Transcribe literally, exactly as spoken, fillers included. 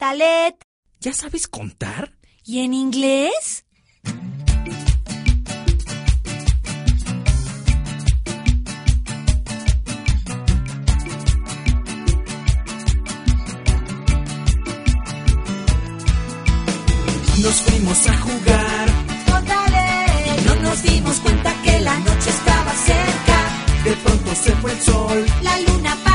Talet. ¿Ya sabes contar? ¿Y en inglés? Nos fuimos a jugar Con Talet. y no nos dimos cuenta que la noche estaba cerca. De pronto se fue el sol. La luna